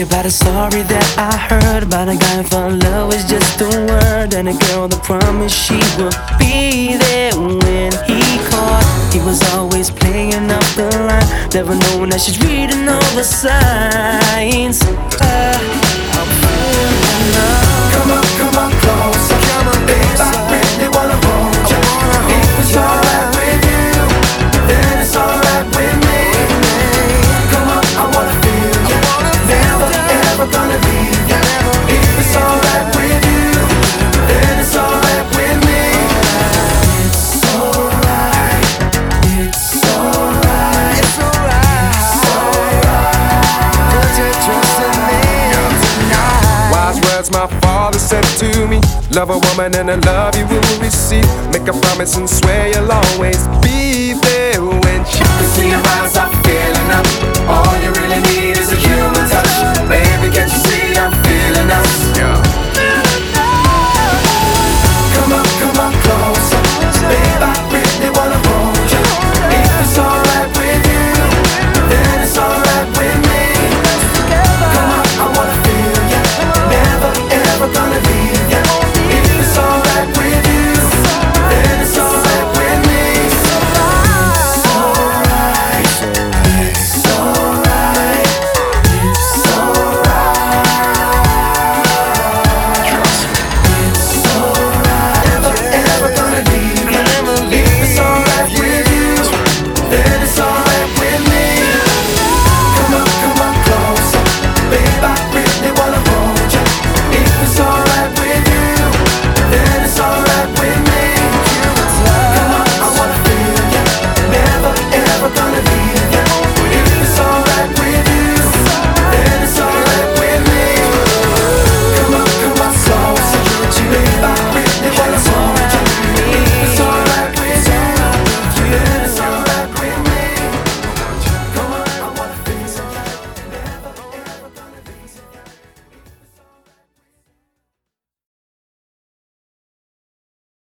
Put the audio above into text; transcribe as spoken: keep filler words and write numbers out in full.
you about a story that I heard about a guy who fell in love with just a word, and a girl that promised she would be there when he caught. He was always playing up the line, never knowing that she's reading all the signs. uh, I'm feeling love. Come on, come on closer, come on, babe, I really wanna hold you. If it's alright with you, then it's alright with me. Come on, I wanna feel you, never ever gonna leave you. If it's alright with you, then it's alright with me. It's alright, it's alright, It's alright, it's alright. put your trust in me tonight. Wise words my father said to me: love a woman and I love you will receive. Make a promise and swear you'll always be there when she. To see your eyes, I'm feeling up. All you really need is a human touch. Baby, can't you see I'm feeling us? Yeah.